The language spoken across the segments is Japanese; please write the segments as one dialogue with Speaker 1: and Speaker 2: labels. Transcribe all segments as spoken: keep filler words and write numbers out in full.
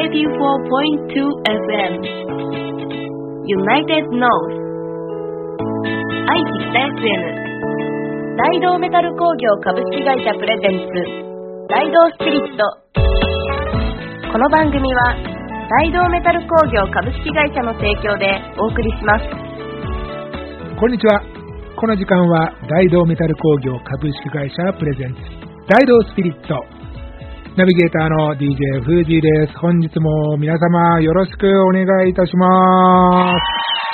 Speaker 1: エイティフォーポイントツー エフエム United North 愛知北 エスエム 大道メタル工業株式会社プレゼンツ大道スピリット。この番組は大道メタル工業株式会社の提供でお送りします。
Speaker 2: こんにちは。この時間は大道メタル工業株式会社プレゼンツ大道スピリット、ナビゲーターの ディージェー フージーです。本日も皆様よろしくお願いいたします。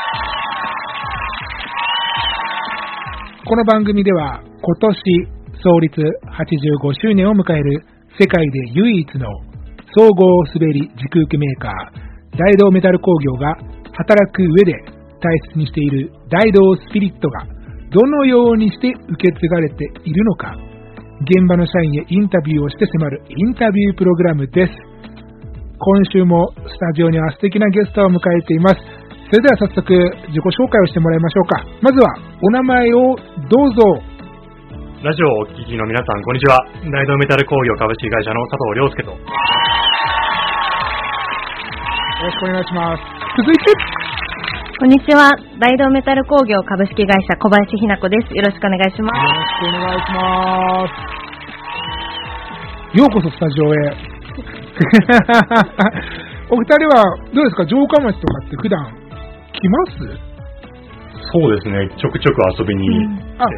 Speaker 2: この番組では今年創立はちじゅうごしゅうねんを迎える世界で唯一の総合滑り軸受けメーカー大道メタル工業が働く上で大切にしている大道スピリットがどのようにして受け継がれているのか、現場の社員へインタビューをして迫るインタビュープログラムです。今週もスタジオには素敵なゲストを迎えています。それでは早速自己紹介をしてもらいましょうか。まずはお名前をどうぞ。
Speaker 3: ラジオをお聞きの皆さん、こんにちは。大道メタル工業株式会社の佐藤亮介と。よ
Speaker 2: ろしくお願いします。続いて、
Speaker 1: こんにちは。大道メタル工業株式会社小林ひな子です。よろしくお願いします。
Speaker 2: よろしくお願いします。ようこそスタジオへ。お二人はどうですか？城下町とかって普段来ます？
Speaker 3: そうですね。ちょくちょく遊びに来てます。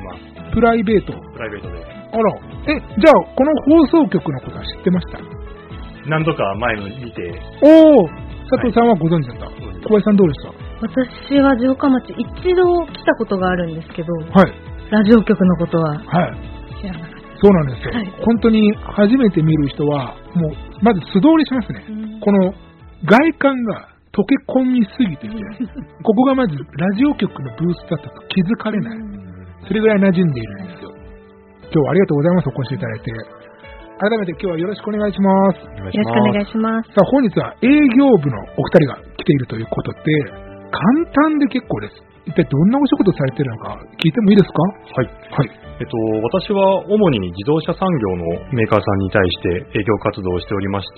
Speaker 2: プライベート。
Speaker 3: プライベートで。
Speaker 2: あら。え、じゃあこの放送局のことは知ってました？
Speaker 3: 何度か前の見て。
Speaker 2: おお。佐藤さんはご存知だった。はい、小林さんどうでした？
Speaker 1: 私は城下町一度来たことがあるんですけど、
Speaker 2: はい、
Speaker 1: ラジオ局のことは知らなかった。
Speaker 2: そうなんですよ、はい、本当に初めて見る人はもうまず素通りしますね、うん、この外観が溶け込みすぎててここがまずラジオ局のブースだったと気づかれない、うん、それぐらい馴染んでいるんですよ。今日はありがとうございます。お越しいただいて改めて今日はよろしくお願いします。
Speaker 1: よろしくお願いします。
Speaker 2: さあ本日は営業部のお二人が来ているということで簡単で結構です。一体どんなお仕事されているのか聞いてもいいですか？
Speaker 3: はい。はい。えっと、私は主に自動車産業のメーカーさんに対して営業活動をしておりまして、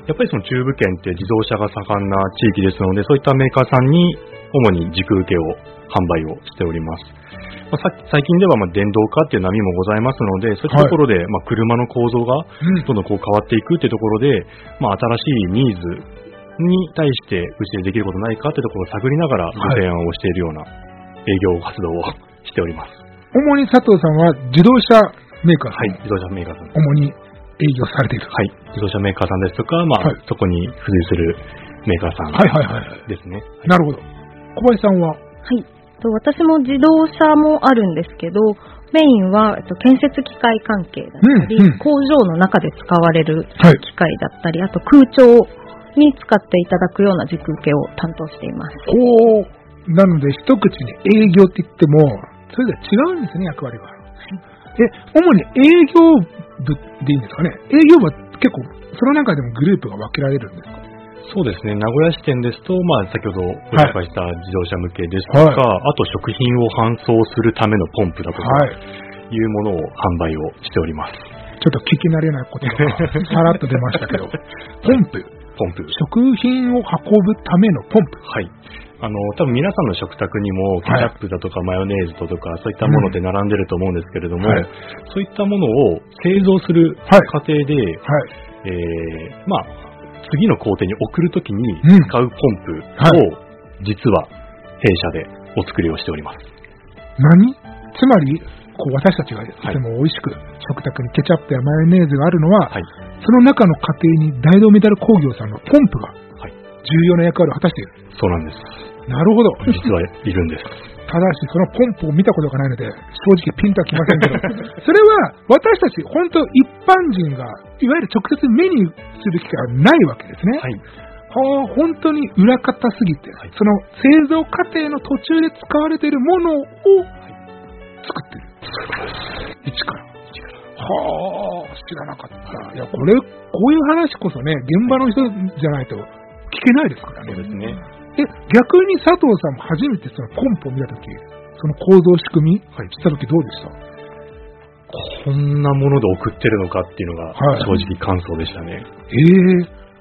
Speaker 3: やっぱりその中部圏って自動車が盛んな地域ですので、そういったメーカーさんに主に軸受けを販売をしております。まあ、最近ではまあ電動化っていう波もございますので、そういったところでまあ車の構造がどんどんこう変わっていくっていうところで、まあ、新しいニーズに対してうちでできることないかというところを探りながらご提案をしているような営業活動をしております。
Speaker 2: 主に佐藤さんは自動車メーカーさん、
Speaker 3: はい、自動車メーカーさん
Speaker 2: 主に営業されている。
Speaker 3: はい、自動車メーカーさんですとか、まあ、はい、そこに付随するメーカーさんですね。
Speaker 2: なるほど。小林さんは？はい、
Speaker 1: 私も自動車もあるんですけど、メインは建設機械関係だったり、うんうん、工場の中で使われる機械だったり、はい、あと空調に使っていただくような軸受けを担当しています。
Speaker 2: おー、なので一口に営業って言ってもそれでは違うんですね、役割が。はい、え、主に営業部でいいんですかね？営業部は結構その中でもグループが分けられるんですか？
Speaker 3: そうですね。名古屋支店ですと、まあ、先ほどご紹介した自動車向けですとか、はい、あと食品を搬送するためのポンプだとか、はい、いうものを販売をしております。
Speaker 2: ちょっと聞き慣れないことがさらっと出ましたけどポンプ
Speaker 3: ポンプ
Speaker 2: 食品を運ぶためのポンプ。
Speaker 3: はい。あの、多分皆さんの食卓にもケチャップだとかマヨネーズだとかそういったものって並んでると思うんですけれども、うんはい、そういったものを製造する過程で、はいはいえー、まあ次の工程に送るときに使うポンプを、うん、実は弊社でお作りをしております。
Speaker 2: 何？つまりこう私たちがとても美味しく食卓にケチャップやマヨネーズがあるのは、はい、その中の過程に大道メタル工業さんのポンプが重要な役割を果たしている。
Speaker 3: そうなんです。
Speaker 2: なるほど。
Speaker 3: 実はいるんです。
Speaker 2: ただしそのポンプを見たことがないので正直ピンとはきませんけどそれは私たち本当一般人がいわゆる直接目にする機会はないわけですね。はい。はあ、本当に裏方すぎて、はい、その製造過程の途中で使われているものを作っている。一から。はあ、知らなかった。いや、これ、こういう話こそね、現場の人じゃないと聞けないですからね。
Speaker 3: そうですね。
Speaker 2: え、逆に佐藤さんも初めてそのポンプを見たとき、その構造仕組み、はい、したときどうでした？
Speaker 3: こんなもので送ってるのかっていうのが正直感想でしたね。
Speaker 2: はい、えー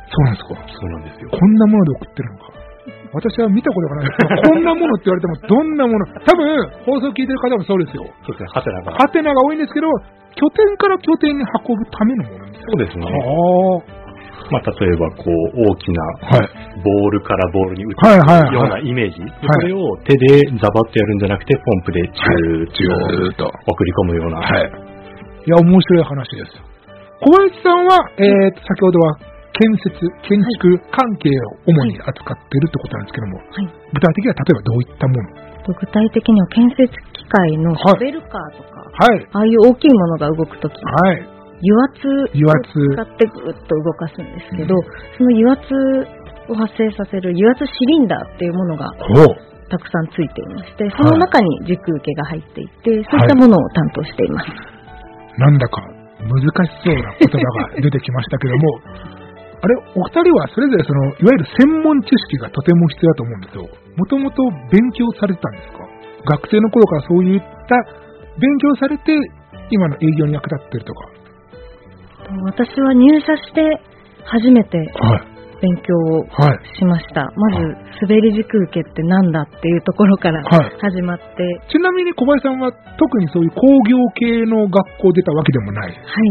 Speaker 2: そうなんですか。
Speaker 3: そうなんですよ。
Speaker 2: こんなもので送ってるのか。私は見たことがないんですけど、こんなものって言われてもどんなもの、多分放送聞いてる方もそうですよ。
Speaker 3: そうですね、ハテナが。
Speaker 2: ハテナが多いんですけど、拠点から拠点に運ぶためのものなんですよ。
Speaker 3: そうですね。
Speaker 2: あ
Speaker 3: まあ、例えばこう大きな
Speaker 2: はい
Speaker 3: ボールからボールに打つ
Speaker 2: はいはいはい
Speaker 3: ようなイメージ、それを手でザバッとやるんじゃなくてポンプでチューッと送り込むような、
Speaker 2: はい。いや、面白い話です。小林さんは、えー、と先ほどは建設、建築関係を主に扱っているってことなんですけども、
Speaker 1: はい、
Speaker 2: 具体的には例えばどういったもの？
Speaker 1: 具体的には建設機械のショベルカーとか、
Speaker 2: はい、
Speaker 1: ああいう大きいものが動くとき、
Speaker 2: はい、
Speaker 1: 油圧を
Speaker 2: 油圧
Speaker 1: 使ってぐっと動かすんですけど、うん、その油圧を発生させる油圧シリンダーっていうものがたくさんついていまして、その中に軸受けが入っていて、そういったものを担当しています。はい、
Speaker 2: なんだか難しそうな言葉が出てきましたけどもあれ、お二人はそれぞれそのいわゆる専門知識がとても必要だと思うんですよ。もともと勉強されてたんですか？学生の頃からそういった勉強されて今の営業に役立ってるとか。
Speaker 1: 私は入社して初めて勉強をしました。はい、まず滑り軸受けってなんだっていうところから始まって、はい、
Speaker 2: ちなみに小林さんは特にそういう工業系の学校出たわけでもない。
Speaker 1: はい、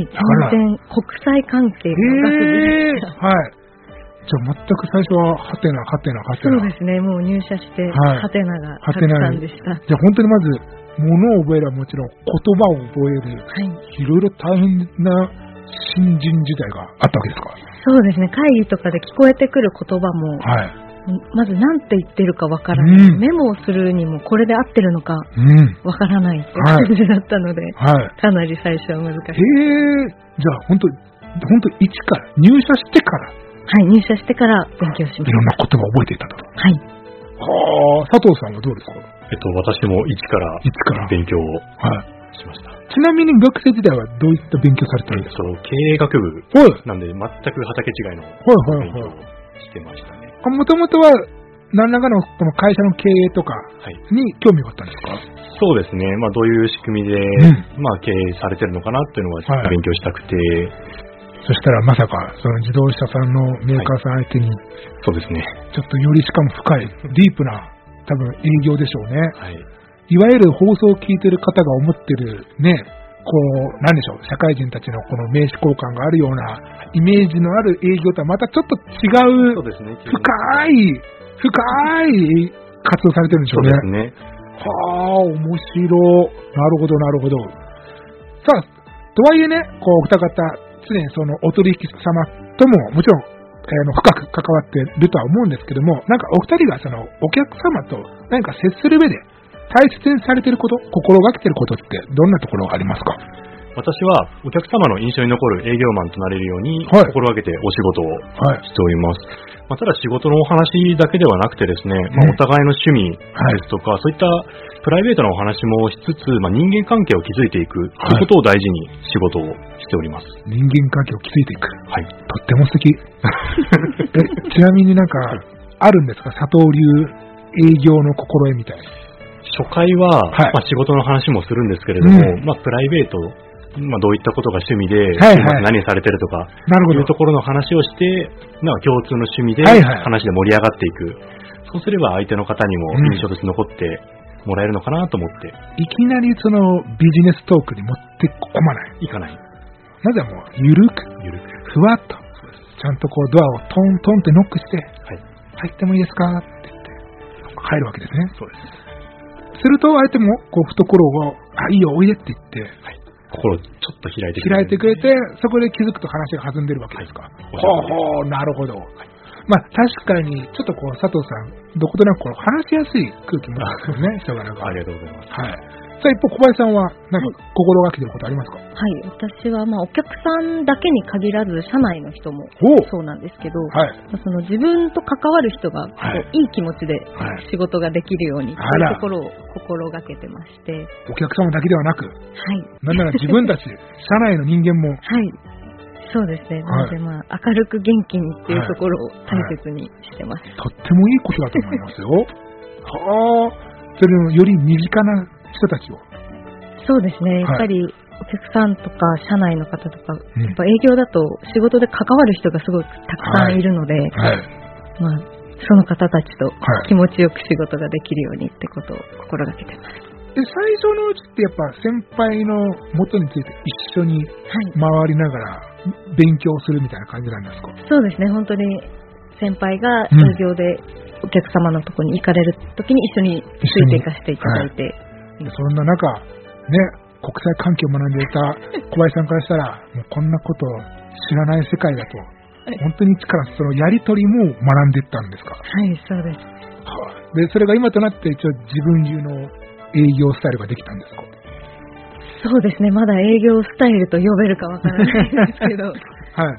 Speaker 1: 全然国際関係の学部でした。
Speaker 2: はい。じゃあ全く最初はハテナハテナハテナ。
Speaker 1: そうですね。もう入社してハテナがたくさんでした。
Speaker 2: じゃあ本当にまず物を覚えるはもちろん言葉を覚える、はい、いろいろ大変な新人時代があったわけですか？
Speaker 1: そうですね。会議とかで聞こえてくる言葉も、はい、まず何て言ってるかわからない、うん、メモをするにもこれで合ってるのかわからないって感じだったので、はい、かなり最初は難しい。へ
Speaker 2: ー、じゃあ本当本当一から入社してから
Speaker 1: はい、入社してから勉強しました。い
Speaker 2: ろんな言葉を覚えていたと。
Speaker 1: はい。
Speaker 2: はあ、佐藤さんはどうですか？
Speaker 3: えっと私も一から一から勉強を、はい、しました。
Speaker 2: ちなみに学生時代はどういった勉強されてるんですか？
Speaker 3: えっと、経営学部なんで全く畑違いの勉強をしてましたね。
Speaker 2: もともとは何らかのこの会社の経営とかに興味があったんですか？はい、
Speaker 3: そうですね。まあどういう仕組みで、うん、まあ経営されてるのかなっていうのは勉強したくて、はい、
Speaker 2: そしたらまさかその自動車さんのメーカーさん相手に、はい、
Speaker 3: そうですね。
Speaker 2: ちょっとよりしかも深いディープな多分営業でしょうね。
Speaker 3: はい。
Speaker 2: いわゆる放送を聞いてる方が思ってるね、こうなんでしょう、社会人たちのこの名刺交換があるようなイメージのある営業とはまたちょっと違う、そうですね、深い深い活動されてるんでしょうね。
Speaker 3: そうですね。
Speaker 2: はあ、面白い。なるほどなるほど。さあ、とはいえね、こうお二方常にそのお取引様とももちろん、えー、の深く関わっているとは思うんですけども、なんかお二人がそのお客様と何か接する上で大切にされていること、心がけていることってどんなところがありますか？
Speaker 3: 私はお客様の印象に残る営業マンとなれるように心がけてお仕事をしております。はい、まあ、ただ仕事のお話だけではなくてですね、まあ、お互いの趣味ですとか、はい、そういったプライベートなお話もしつつ、まあ、人間関係を築いていくということを大事に仕事をしております。
Speaker 2: 人間関係を築いていく。
Speaker 3: はい。
Speaker 2: とっても素敵。え、ちなみになんか、あるんですか、佐藤流営業の心得みたいな。
Speaker 3: 初回は、はい、まあ、仕事の話もするんですけれども、うん、まあ、プライベート、まあ、どういったことが趣味で、はいはい、何されてるとか、なるほど、いうところの話をして、なんか共通の趣味で話で盛り上がっていく。はいはい、そうすれば相手の方にも印象として残ってもらえるのかなと思って。
Speaker 2: うん、いきなりそのビジネストークに持ってこまない。
Speaker 3: いかない。
Speaker 2: なぜもう、ゆるく、ゆるく、ふわっと、ちゃんとこうドアをトントンってノックして、はい、入ってもいいですかって言って、入るわけですね。
Speaker 3: そうです。
Speaker 2: すると相手もこう懐を、あ、いいよ、おいでって言って、はい、
Speaker 3: 心をちょっと開いてくれて、
Speaker 2: 開いてくれて、そこで気づくと話が弾んでるわけですか。はい、ほうほう、なるほど。はい、まあ確かにちょっとこう佐藤さんどことなくこう話しやすい空気もあるんですよね、人柄が。
Speaker 3: ありがとうございます。
Speaker 2: はい。さあ一方小林さんは何か心がけてることありますか？
Speaker 1: はい、私はまあお客さんだけに限らず社内の人もそうなんですけど、はい、その自分と関わる人がこう、はい、いい気持ちで仕事ができるように、はい、そういうところを心がけてまして、
Speaker 2: お客様だけではなく、はい、なんなら自分たち社内の人間も、
Speaker 1: はい、そうですね。なので、まあ、明るく元気にっていうところを大切にしてます。はい
Speaker 2: はい、とってもいいことだと思いますよ。はあ、それのより身近な人たちを。
Speaker 1: そうですね。やっぱり、はい、
Speaker 4: お客さんとか社内の方とか、
Speaker 2: うん、
Speaker 4: やっぱ営業だと仕事で関わる人がすごくたくさんいるので、はいはい、まあ、その方たちと気持ちよく仕事ができるようにってことを心がけてます。
Speaker 2: で、最初のうちってやっぱ先輩の元について一緒に回りながら勉強するみたいな感じなんですか？
Speaker 4: そうですね、本当に先輩が営業でお客様のところに行かれるときに一緒についていかせていただいて、
Speaker 2: はい、そんな中、ね、国際関係を学んでいた小林さんからしたらもうこんなことを知らない世界だと、はい、本当に一からそのやり取りも学んでいったんですか？
Speaker 4: はい、そうです。
Speaker 2: はあ、でそれが今となって一応自分流の営業スタイルができたんですか？
Speaker 4: そうですね、まだ営業スタイルと呼べるかわからないんですけど、はい、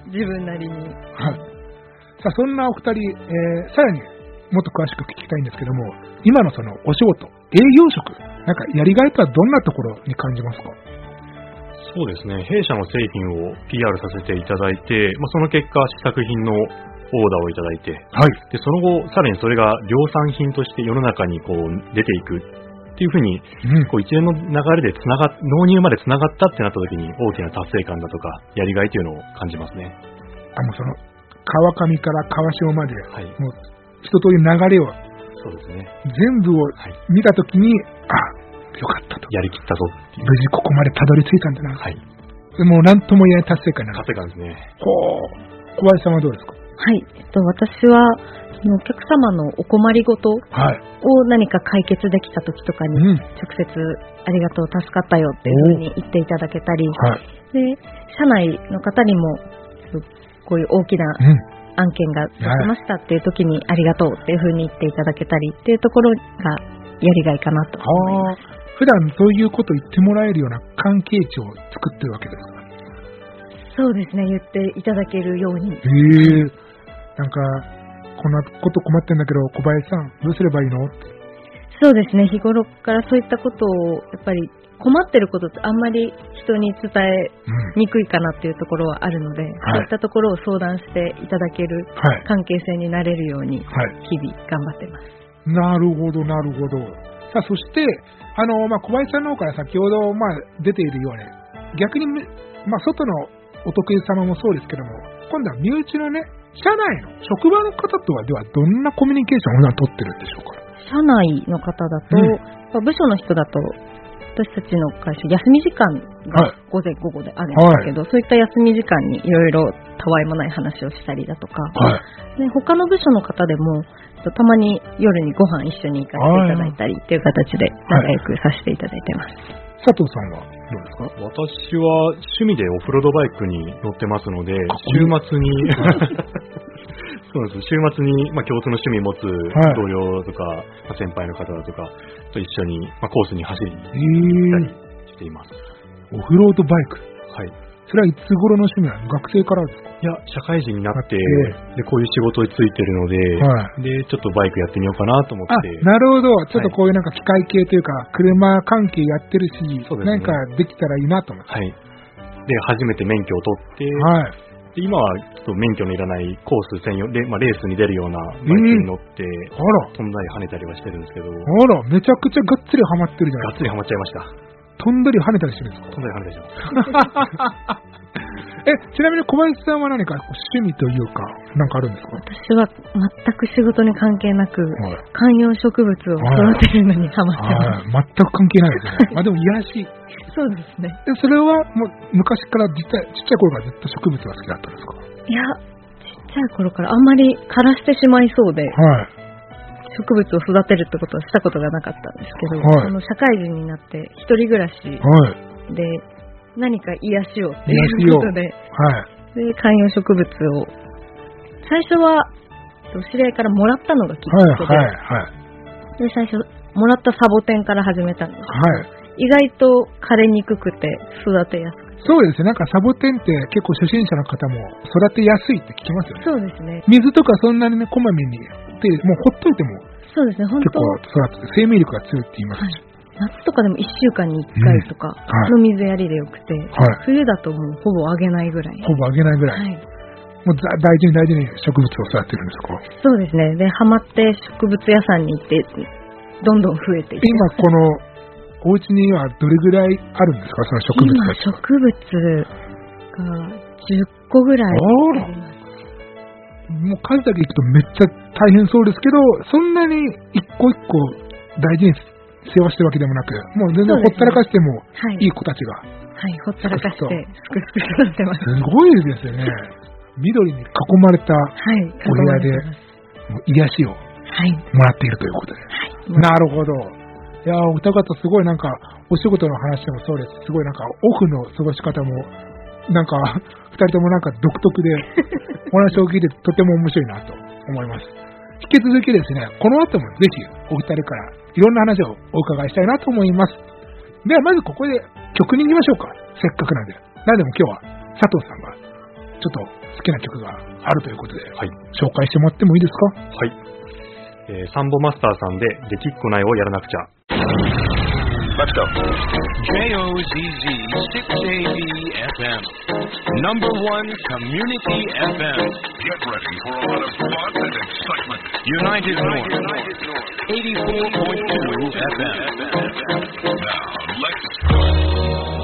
Speaker 4: 自分なりに、はい、
Speaker 2: さあそんなお二人、えー、さらにもっと詳しく聞きたいんですけども、今のそのお仕事、営業職、なんかやりがいとはどんなところに感じますか？
Speaker 3: そうですね、弊社の製品を ピーアール させていただいて、まあ、その結果試作品のオーダーをいただいて、はい、でその後さらにそれが量産品として世の中にこう出ていくっていうふうに、うん、こう一連の流れでつなが納入までつながったってなった時に大きな達成感だとかやりがいというのを感じますね。
Speaker 2: あのその川上から川下まで、はい、もう一通り流れを、
Speaker 3: そうですね、
Speaker 2: 全部を見た時に、はい、あ、よかったと、
Speaker 3: やりきったぞっていう、
Speaker 2: 無事ここまでたどり着いたんだな、はい、もう何とも言えない達成感になる。
Speaker 3: 達成感ですね。
Speaker 2: ほう、小林さんはどうですか？
Speaker 4: はい、えっと、私はお客様のお困りごとを何か解決できた時とかに直接ありがとう、助かったよっていうふうに言っていただけたり、はい、で社内の方にもこういう大きな案件ができましたっていう時にありがとうっていうふうに言っていただけたりっていうところがやりがいかなと思います。
Speaker 2: 普段そういうこと言ってもらえるような関係値を作ってるわけですか？
Speaker 4: そうですね、言っていただけるように。
Speaker 2: へえ、なんかこんなこと困ってんだけど小林さんどうすればいいの？
Speaker 4: そうですね、日頃からそういったことをやっぱり困ってることってあんまり人に伝えにくいかなっていうところはあるので、うん、そういったところを相談していただける関係性になれるように日々頑張ってます。
Speaker 2: はい、なるほどなるほど。さあそしてあの、まあ、小林さんの方から先ほど、まあ、出ているように逆に、まあ、外のお得意様もそうですけども、今度は身内のね社内の職場の方とはではどんなコミュニケーションを普段取ってるんでしょうか？
Speaker 4: 社内の方だと、うん、部署の人だと私たちの会社休み時間が午前午後であるんですけど、はい、そういった休み時間にいろいろたわいもない話をしたりだとか、はい、で他の部署の方でもたまに夜にご飯一緒に行かせていただいたりっていう形で仲良くさせていただいてます。
Speaker 2: はい、佐藤さんはどうですか？
Speaker 3: 私は趣味でオフロードバイクに乗ってますので、週末にそうです、週末に、まあ、共通の趣味持つ同僚とか、はい、まあ、先輩の方だとかと一緒に、まあ、コースに走りに行ったりしています。
Speaker 2: オフロードバイク、
Speaker 3: はい、
Speaker 2: それはいつ頃の趣味なの？学生からですか？
Speaker 3: いや、社会人になってでこういう仕事についてるので、はい、でちょっとバイクやってみようかなと思って。
Speaker 2: あ、なるほど、ちょっとこういうなんか機械系というか、はい、車関係やってるし、ね、なんかできたらいいなと思って、はい、
Speaker 3: で初めて免許を取って、はい、で今はちょっと免許のいらないコース専用で、まあ、レースに出るようなバイクに乗って、えー、あら飛んだり跳ねたりはしてるんですけど、
Speaker 2: あらめちゃくちゃがっつりハマってるじゃないですか。
Speaker 3: がっつりハマっちゃいました。
Speaker 2: 飛んだり跳ねたりしてるんですか？
Speaker 3: 飛んだり跳ねたりしてます
Speaker 2: え、ちなみに小林さんは何か趣味というか何かあるんですか？
Speaker 4: 私は全く仕事に関係なく、はい、観葉植物を育てるのにハマってます。
Speaker 2: 全く関係ないですね。あ、でも癒し
Speaker 4: そうですね。
Speaker 2: でそれはもう昔から実際ちっちゃい頃からずっと植物が好きだったんですか？
Speaker 4: いや、ちっちゃい頃からあんまり枯らしてしまいそうで、はい、植物を育てるってことはしたことがなかったんですけど、はい、その社会人になって一人暮らしで、はい何か癒しをっていうことで、はい、で観葉植物を最初は知り合いからもらったのがきっかけで、はいはいはい、で最初もらったサボテンから始めたんですけど、はい、意外と枯れにくくて育てやすくて。
Speaker 2: そうですね、なんかサボテンって結構初心者の方も育てやすいって聞きますよね。
Speaker 4: そうですね。
Speaker 2: 水とかそんなにねこまめにでもうほっといても
Speaker 4: そうですね、本当
Speaker 2: 結構育てて生命力が強いって言いますし、はい
Speaker 4: 夏とかでもいっしゅうかんにいっかいとかの水やりでよくて、うんはい、冬だともうほぼあげないぐらい。
Speaker 2: ほぼあげないぐらい。はい、もう大事に大事に植物を育ててるんですか？
Speaker 4: そうですね。で、ハマって植物屋さんに行ってどんどん増えていって。
Speaker 2: 今このお家にはどれぐらいあるんですか、その植物たち。
Speaker 4: 今植物がじゅっこぐらいあります。
Speaker 2: もう数だけいくとめっちゃ大変そうですけど、そんなに一個一個大事に世話してるわけでもなく、もう全然ほったらかしてもいい子たちが、
Speaker 4: はい、はい、ほったらかしてすくすく育ってます。
Speaker 2: すごいですよね。緑に囲まれたお部屋で、もう癒しをもらっているということで、はい、なるほど。いやー、お二方すごいなんかお仕事の話もそうです。すごいなんかオフの過ごし方もなんか二人ともなんか独特でお話を聞いてとても面白いなと思います。引き続きですね、この後もぜひお二人からいろんな話をお伺いしたいなと思います。ではまずここで曲に行きましょうか。せっかくなんで。なんでも今日は佐藤さんがちょっと好きな曲があるということで、はい、紹介してもらってもいいですか？
Speaker 3: はい。えー、サンボマスターさんでできっこないをやらなくちゃ。Let's go.
Speaker 5: J O Z Z six A D F M Number one Community F M.
Speaker 6: Get ready for a lot of fun and excitement.
Speaker 5: United North eighty-four point two F M.
Speaker 6: Now let's go.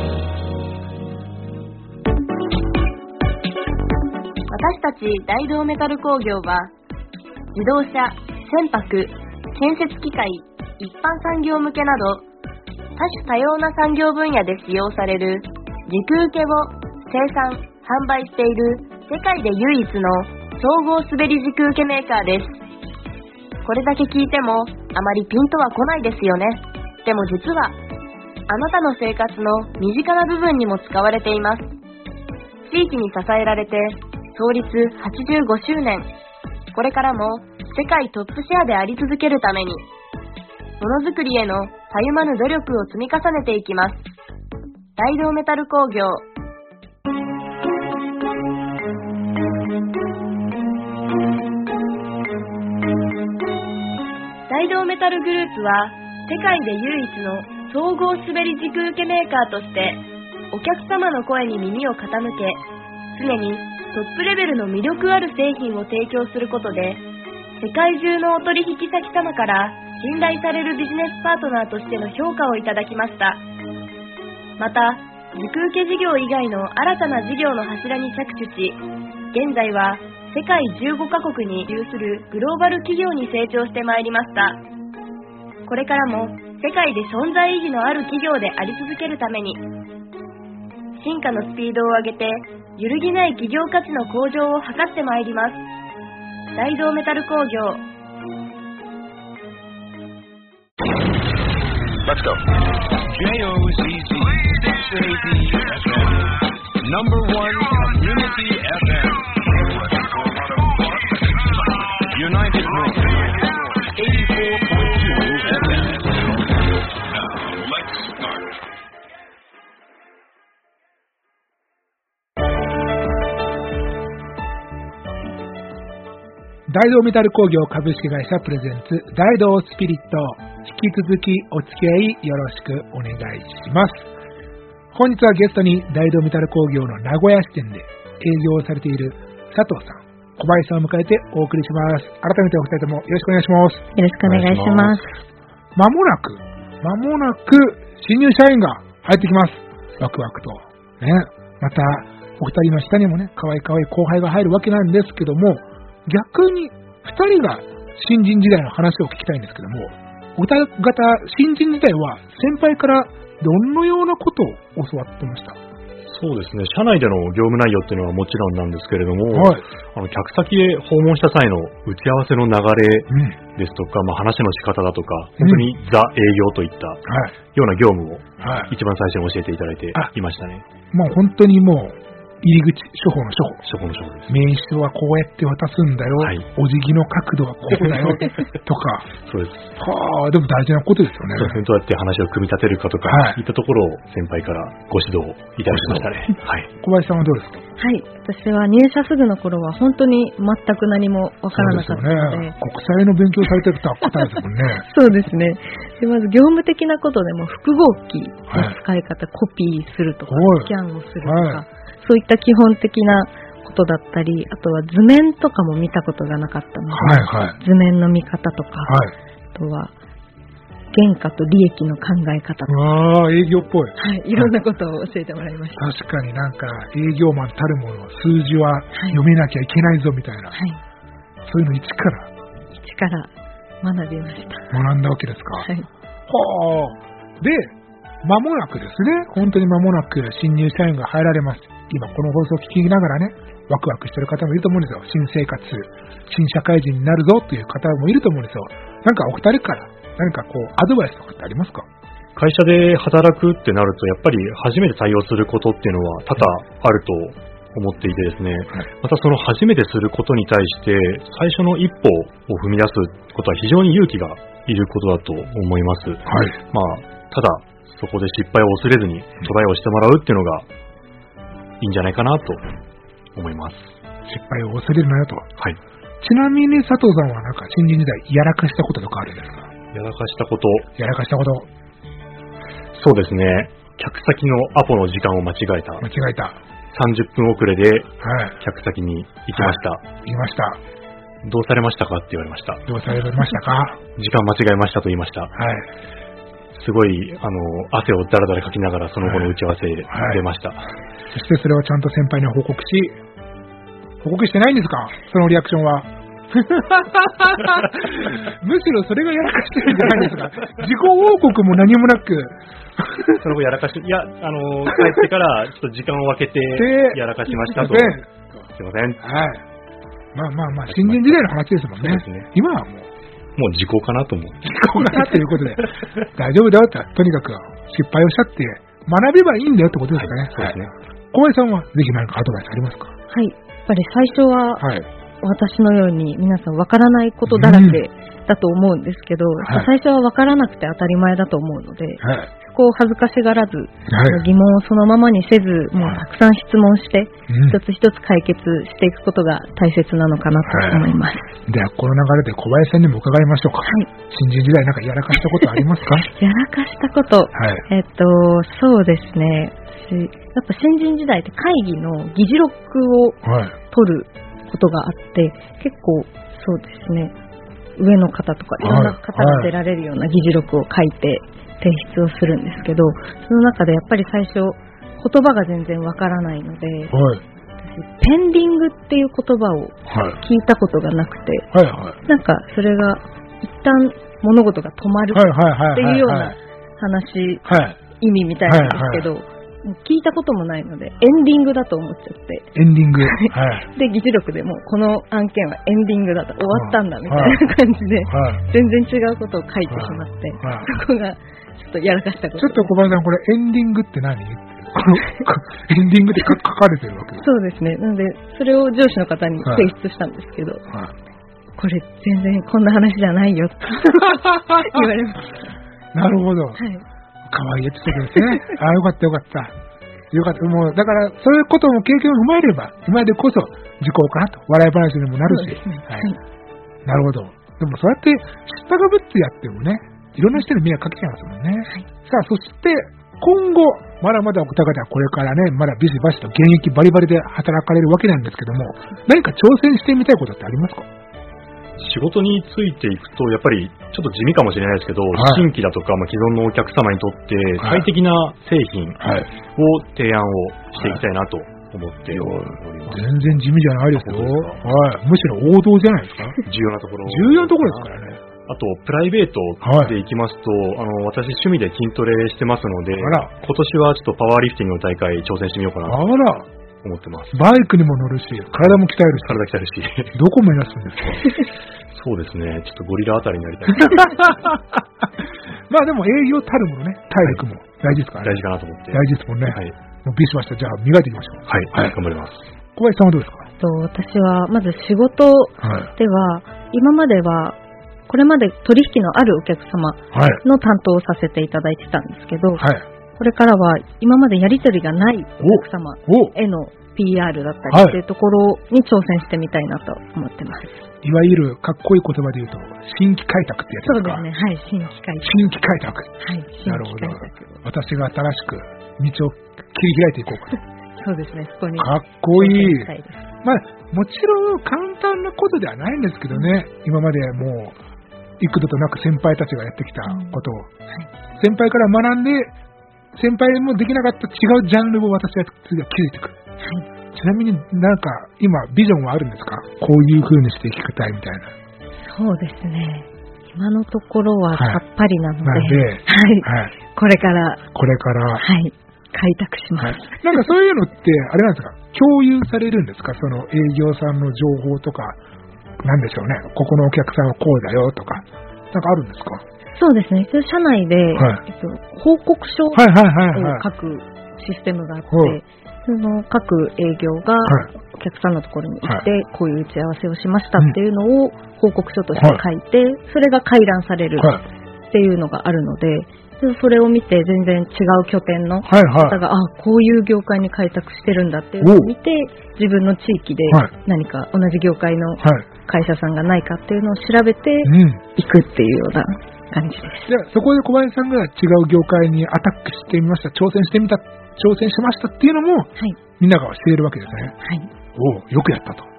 Speaker 1: 私たち大同メタル工業は自動車、船舶、建設機械、一般産業向けなど多種多様な産業分野で使用される軸受けを生産・販売している世界で唯一の総合滑り軸受けメーカーです。これだけ聞いてもあまりピンとは来ないですよね。でも実はあなたの生活の身近な部分にも使われています。地域に支えられて創立はちじゅうごしゅうねん、これからも世界トップシェアであり続けるためにものづくりへのたゆまぬ努力を積み重ねていきます。大同メタル工業。大同メタルグループは世界で唯一の総合滑り軸受けメーカーとしてお客様の声に耳を傾け、常にトップレベルの魅力ある製品を提供することで世界中のお取引先様から信頼されるビジネスパートナーとしての評価をいただきました。また、軸受け事業以外の新たな事業の柱に着手し、現在は世界じゅうごカ国に有するグローバル企業に成長してまいりました。これからも世界で存在意義のある企業であり続けるために、進化のスピードを上げて、揺るぎない企業価値の向上を図ってまいります。大同メタル工業。
Speaker 5: Let's go. J O Z Z six A D F M Number one Community F M. United North eighty-four point two F M.
Speaker 6: Now let's start.
Speaker 2: 大同メタル工業株式会社プレゼンツ大同スピリット、引き続きお付き合いよろしくお願いします。本日はゲストに大同メタル工業の名古屋支店で営業をされている佐藤さん、小林さんを迎えてお送りします。改めてお二人ともよろしくお願いします。
Speaker 4: よろしくお願いします。
Speaker 2: まもなくまもなく新入社員が入ってきます。ワクワクとね。またお二人の下にもね、可愛い可愛い後輩が入るわけなんですけども、逆にふたりが新人時代の話を聞きたいんですけども、お二方新人時代は先輩からどのようなことを教わってました？
Speaker 3: そうですね、社内での業務内容っていうのはもちろんなんですけれども、はい、あの客先へ訪問した際の打ち合わせの流れですとか、うん、まあ、話の仕方だとか、本当にザ営業といったような業務を一番最初に教えていただいていましたね。
Speaker 2: もう本当にもう入り口、処方の
Speaker 3: 処方。処方の処方です。
Speaker 2: 名刺はこうやって渡すんだよ。はい、お辞儀の角度はこうだよ。とか。
Speaker 3: そうです。
Speaker 2: はあ、でも大事なことですよね。
Speaker 3: そうですね。どうやって話を組み立てるかとか、はい、いったところを先輩からご指導いただきましたね。はい。
Speaker 2: 小林さんはどうですか？
Speaker 4: はい。私は入社すぐの頃は本当に全く何もわからなかったので。
Speaker 2: ね、国際の勉強されてる方ですもんね。
Speaker 4: そうですね。で、まず業務的なことでも複合機の使い方、はい、コピーするとか、スキャンをするとか、はい、そういった基本的なことだったり、あとは図面とかも見たことがなかったので、はいはい、図面の見方とか、はい、あとは原価と利益の考え方とか、
Speaker 2: ああ、営業っぽい。
Speaker 4: はい、いろんなことを教えてもらいました。
Speaker 2: 確かになんか営業マンたるもの、数字は読めなきゃいけないぞみたいな、はい、そういうの一から
Speaker 4: 一から学びました。
Speaker 2: 学んだわけですか。
Speaker 4: はい。
Speaker 2: はあ。で、間もなくですね、本当に間もなく新入社員が入られます。今この放送を聞きながらね、ワクワクしてる方もいると思うんですよ。新生活、新社会人になるぞという方もいると思うんですよ。なんかお二人から何かこうアドバイスとかってありますか？
Speaker 3: 会社で働くってなると、やっぱり初めて対応することっていうのは多々あると思っていてですね、はい、またその初めてすることに対して最初の一歩を踏み出すことは非常に勇気がいることだと思います。はい、まあ、ただそこで失敗を恐れずにトライをしてもらうっていうのがいいんじゃないかなと思います。
Speaker 2: 失敗を恐れるなよと。
Speaker 3: はい。
Speaker 2: ちなみに佐藤さんはなんか新人時代やらかしたこととかあるんですか？
Speaker 3: やらかしたこと。
Speaker 2: やらかしたこと。
Speaker 3: そうですね。客先のアポの時間を間違えた。
Speaker 2: 間違えた。
Speaker 3: さんじゅっぷん遅れで客先に行きました。
Speaker 2: はい、行きました。
Speaker 3: どうされましたかって言われました。
Speaker 2: どうされましたか？
Speaker 3: 時間間違えましたと言いました。はい。すごい、あの、汗をだらだらかきながらその後の打ち合わせで出ました。はいはい、
Speaker 2: そしてそれをちゃんと先輩に報告し、報告してないんですか？そのリアクションは。むしろそれがやらかしてるんじゃないですか。自己報告も何もなく。
Speaker 3: その後やらかし、いや、あの、帰ってからちょっと時間を空けてやらかしましたと。すいません。はい。
Speaker 2: まあまあまあ、新人時代の話ですもんね。そうですね。今はもう。
Speaker 3: もう時効かなと思う。
Speaker 2: 時効かなということで、大丈夫だよって、とにかく失敗をしたって学べばいいんだよってことですかね。はい、そうですね。小林さんはぜひ何かアドバイスありますか？
Speaker 4: はい。やっぱり最初は、はい、私のように皆さん分からないことだらけだと思うんですけど、うん、最初は分からなくて当たり前だと思うので、はい、そこを恥ずかしがらず、はい、疑問をそのままにせず、もうたくさん質問して、うん、一つ一つ解決していくことが大切なのかなと思います。はい、
Speaker 2: ではこの流れで小林さんにも伺いましょうか。はい、新人時代なんかやらかしたことありますか？
Speaker 4: やらかしたこと、はい、えっとそうですね。やっぱ新人時代って会議の議事録を取ることがあって、結構そうですね、上の方とかいろんな方が出られるような議事録を書いて提出をするんですけど、その中でやっぱり最初言葉が全然わからないので、はい、私ペンディングっていう言葉を聞いたことがなくて、はいはいはい、なんかそれが一旦物事が止まるっていうような話、はい、意味みたいなんですけど、はいはいはい、聞いたこともないのでエンディングだと思っちゃって、
Speaker 2: エンディング、はい、
Speaker 4: で議事録でもこの案件はエンディングだと、終わったんだみたいな感じで、はい、全然違うことを書いてしまって、はい、そこがちょっとやらかしたこと。
Speaker 2: ちょっと小林さん、これエンディングって何？エンディングで書かれてるわけです。
Speaker 4: そうですね。なのでそれを上司の方に提出したんですけど、はいはい、これ全然こんな話じゃないよって言われました。
Speaker 2: なるほど。はい、かわいいエピソードですね。ああ、よかったよかった。よかった。もう、だから、そういうことも経験を踏まえれば、今でこそ、時効かなと。笑い話にもなるし。ね、はい。なるほど。でも、そうやって、知ったかぶってやってもね、いろんな人に迷惑かけちゃいますもんね。はい、さあ、そして、今後、まだまだお二方はこれからね、まだビシバシと現役バリバリで働かれるわけなんですけども、何か挑戦してみたいことってありますか？
Speaker 3: 仕事についていくと、やっぱりちょっと地味かもしれないですけど、はい、新規だとか、まあ、既存のお客様にとって最適な製品を提案をしていきたいなと思っております。
Speaker 2: 全然地味じゃないですよ。はい、むしろ王道じゃないですか。
Speaker 3: 重要なところ。
Speaker 2: 重要なところですからね。
Speaker 3: あと、プライベートでいきますと、はい、あの、私趣味で筋トレしてますので、今年はちょっとパワーリフティングの大会挑戦してみようかなと。あら。思ってます。
Speaker 2: バイクにも乗るし、体も鍛えるし。
Speaker 3: 体鍛えるし。
Speaker 2: どこ目指すんですか？
Speaker 3: そうですね。ちょっとゴリラあたりになりたい。
Speaker 2: まあでも営業たるものね、体力も大事ですからね。
Speaker 3: 大事かなと思って。
Speaker 2: 大事ですもんね。はい。もうビシバシとじゃあ磨いていきましょう。
Speaker 3: はい。はい、頑張ります。
Speaker 2: 小林さんはどうですか？
Speaker 4: と私はまず仕事では、はい、今まではこれまで取引のあるお客様の担当をさせていただいてたんですけど、はい、これからは今までやり取りがないお客様への ピーアール だったりというところに挑戦してみたいなと思ってます。
Speaker 2: いわゆるかっこいい言葉で言うと新規開拓ってやつですか？
Speaker 4: そうですね。はい、新規開拓。
Speaker 2: 新規開拓。
Speaker 4: はい、新規開拓。
Speaker 2: 私が新しく道を切り開いていこうかと。
Speaker 4: そうですね。そこに
Speaker 2: かっこいい。まあもちろん簡単なことではないんですけどね。今までもう幾度となく先輩たちがやってきたことを、うんはい、先輩から学んで、先輩もできなかった違うジャンルを私は次は気づいてくる。はい、ちなみになんか今ビジョンはあるんですか？こういう風にしていきたいみたいな。
Speaker 4: そうですね。今のところはさっぱりなので、はい
Speaker 2: はい
Speaker 4: はい、これから
Speaker 2: これから
Speaker 4: はい開拓します。はい、
Speaker 2: なんかそういうのってあれなんですか？共有されるんですか？その営業さんの情報とかなんでしょうね。ここのお客さんはこうだよとかなんかあるんですか？
Speaker 4: そうですね。社内で、はいえっと、報告書を書くシステムがあって、はいはいはいはい、その各営業がお客さんのところに行って、はい、こういう打ち合わせをしましたっていうのを報告書として書いて、はい、それが回覧されるっていうのがあるので、それを見て全然違う拠点の方が、はいはい、あこういう業界に開拓してるんだっていうのを見て、自分の地域で何か同じ業界の会社さんがないかっていうのを調べていくっていうような感じです。
Speaker 2: じゃあそこで小林さんが違う業界にアタックしてみました、挑戦してみた、挑戦しましたっていうのも、はい、みんなが知れるわけですね。はい、おお、よくやったと。はい、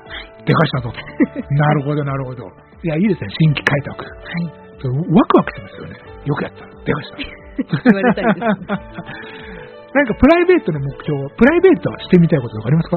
Speaker 2: でかしたぞと。なるほど、なるほど。いや、いいですね、新規開拓。はい。ワクワクしますよね。よくやった。でかした。
Speaker 4: 言われたいです。
Speaker 2: なんかプライベートの目標、プライベートしてみたいこととかありますか？
Speaker 4: はい。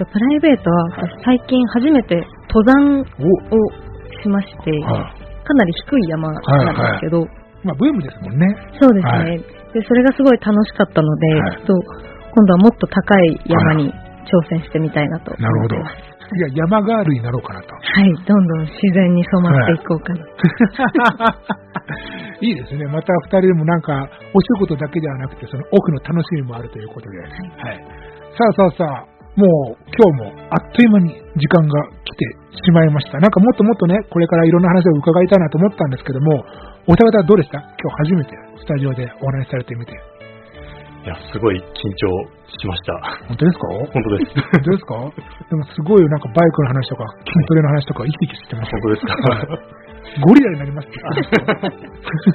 Speaker 4: プライベートは、最近初めて登山をしまして、はい、かなり低い山なんですけど、はいはい、
Speaker 2: まあ、ブームですもんね。
Speaker 4: そうですね、はい、でそれがすごい楽しかったので、はい、と今度はもっと高い山に挑戦してみたいなと思ってます。なるほど。
Speaker 2: いや、山ガールになろうかなと。
Speaker 4: はい、どんどん自然に染まっていこうかな。
Speaker 2: はい、いいですね。また二人でもなんか、お仕事だけではなくて、その奥の楽しみもあるということで。はい。はい、さあさあさあ、もう今日もあっという間に時間が来てしまいました。なんかもっともっとね、これからいろんな話を伺いたいなと思ったんですけども、お二方はどうでした？今日初めてスタジオでお話しされてみて。
Speaker 3: いや、すごい緊張しました。
Speaker 2: 本当ですか？
Speaker 3: 本当です。
Speaker 2: 本当ですか？でもすごいなんかバイクの話とか筋トレの話とか生き生きしてました。
Speaker 3: 本当ですか？
Speaker 2: ゴリラになりました。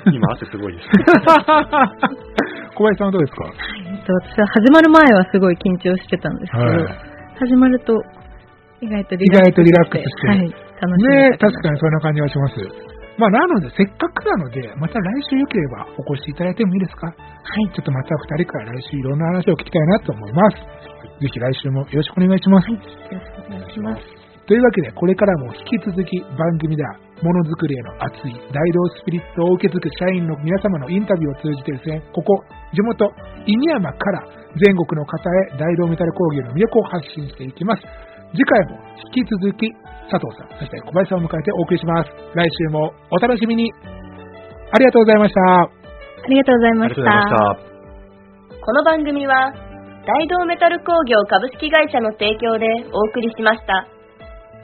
Speaker 3: 今汗すごいです。
Speaker 2: 小林さんはどうですか？はい、
Speaker 4: 私は始まる前はすごい緊張してたんですけど、はい、始まると意外とリラックスして、意外とリラックスして、はい、楽しみ
Speaker 2: ね、確かにそんな感じがします。まあ、なので、せっかくなので、また来週よければお越しいただいてもいいですか？はい。ちょっとまた二人から来週いろんな話を聞きたいなと思います。ぜひ来週もよろしくお願いします。はい。よろしくお願いします。というわけで、これからも引き続き番組では、ものづくりへの熱い大道スピリットを受け継ぐ社員の皆様のインタビューを通じてですね、ここ、地元、犬山から全国の方へ大道メタル工芸の魅力を発信していきます。次回も引き続き佐藤さん、そして小林さんを迎えてお送りします。来週もお楽しみに。ありがとうございました。
Speaker 4: ありがとうございました。
Speaker 1: この番組は大道メタル工業株式会社の提供でお送りしました。